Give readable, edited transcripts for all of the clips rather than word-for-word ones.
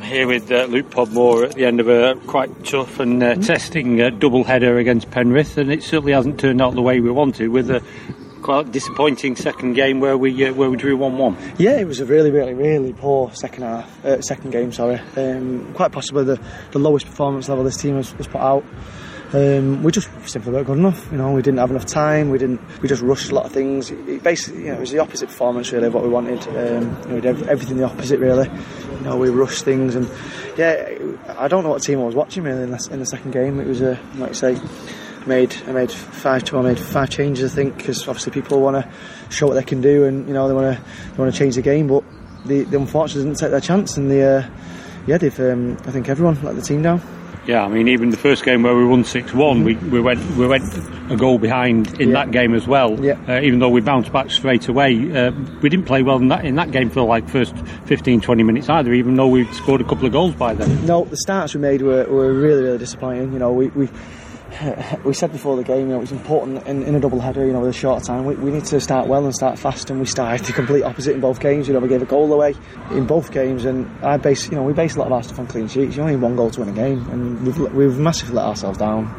here with Luke Podmore at the end of a quite tough and testing double header against Penrith, and it certainly hasn't turned out the way we wanted, with a quite disappointing second game where we drew 1-1. Yeah, it was a really poor second game. Quite possibly the lowest performance level this team has put out. We just simply weren't good enough. We didn't have enough time. We just rushed a lot of things. It basically, it was the opposite performance really of what we wanted. We did everything the opposite really. We rushed things, and I don't know what team I was watching really in the second game. It was like I say, I made 5 changes I think, because obviously people want to show what they can do, and they want to change the game, but they unfortunately didn't take their chance, and they've I think everyone let the team down. Yeah, I mean, even the first game where we won 6-1, we went a goal behind in that game as well. Yeah. Even though we bounced back straight away, we didn't play well in that game for like first 15-20 minutes either, even though we scored a couple of goals by then. No, the starts we made were really disappointing. We said before the game, it's important in a double header, with a short time. We need to start well and start fast, and we started the complete opposite in both games. We gave a goal away in both games, and we base a lot of our stuff on clean sheets. You only need one goal to win a game, and we've massively let ourselves down.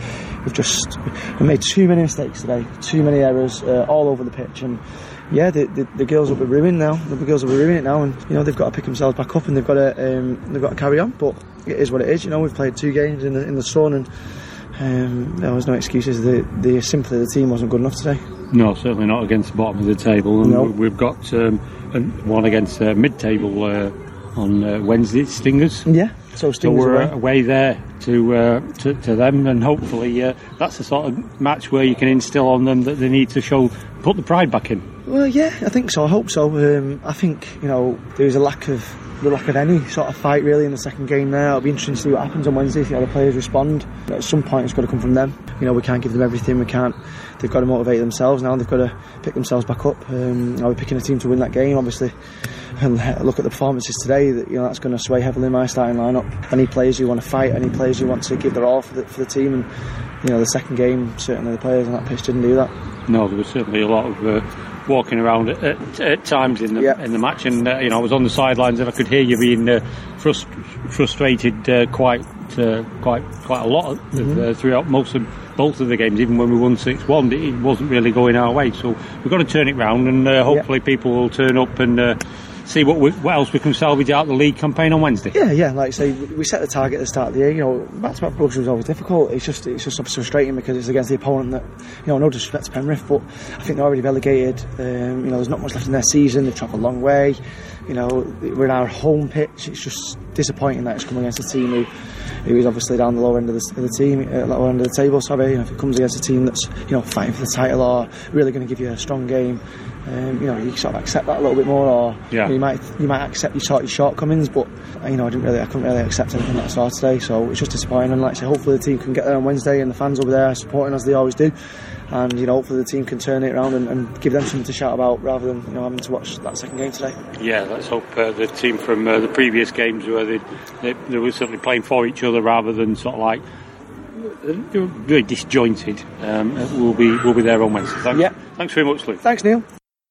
We've made too many mistakes today, too many errors all over the pitch, and the girls will be ruined now. The girls will be ruining it now, and they've got to pick themselves back up, and they've got to carry on. But it is what it is. We've played 2 games in the sun, and there was no excuses. The team wasn't good enough today. No, certainly not against the bottom of the table. And no. We've got one against mid-table on Wednesday, Stingers. Yeah, so Stingers we're away there to them, and hopefully that's the sort of match where you can instill on them that they need to put the pride back in. Well, yeah, I think so. I hope so. I think there's a lack of any sort of fight really in the second game there. It'll be interesting to see what happens on Wednesday, if the other players respond. At some point it's got to come from them. We can't give them everything. They've got to motivate themselves now. They've got to pick themselves back up. We're picking a team to win that game, obviously, and look at the performances today. That's going to sway heavily in my starting lineup. I need players who want to fight. I need players who want to give their all for the team, and the second game, certainly the players on that pitch didn't do that. No, there was certainly a lot of walking around at times in the match, and I was on the sidelines and I could hear you being frustrated quite a lot throughout both of the games. Even when we won 6-1, it wasn't really going our way, so we've got to turn it round, and hopefully people will turn up and see what else we can salvage out the league campaign on Wednesday. Yeah, like I say, we set the target at the start of the year. Back-to-back progression was always difficult. It's just frustrating because it's against the opponent that, no disrespect to Penrith, but I think they're already relegated. There's not much left in their season. They've travelled a long way. We're in our home pitch. It's just disappointing that it's coming against a team who is obviously down the lower end of the lower end of the table. If it comes against a team that's fighting for the title or really going to give you a strong game, you sort of accept that a little bit more, or you might accept your shortcomings. But I couldn't really accept anything that I saw today, so it's just disappointing. And like I say, hopefully the team can get there on Wednesday, and the fans over there supporting as they always do, and hopefully the team can turn it around and give them something to shout about rather than having to watch that second game today. Yeah, let's hope the team from the previous games where they were certainly playing for each other rather than sort of like they were very disjointed. We'll be there on Wednesday. Thanks very much, Luke. Thanks, Neil.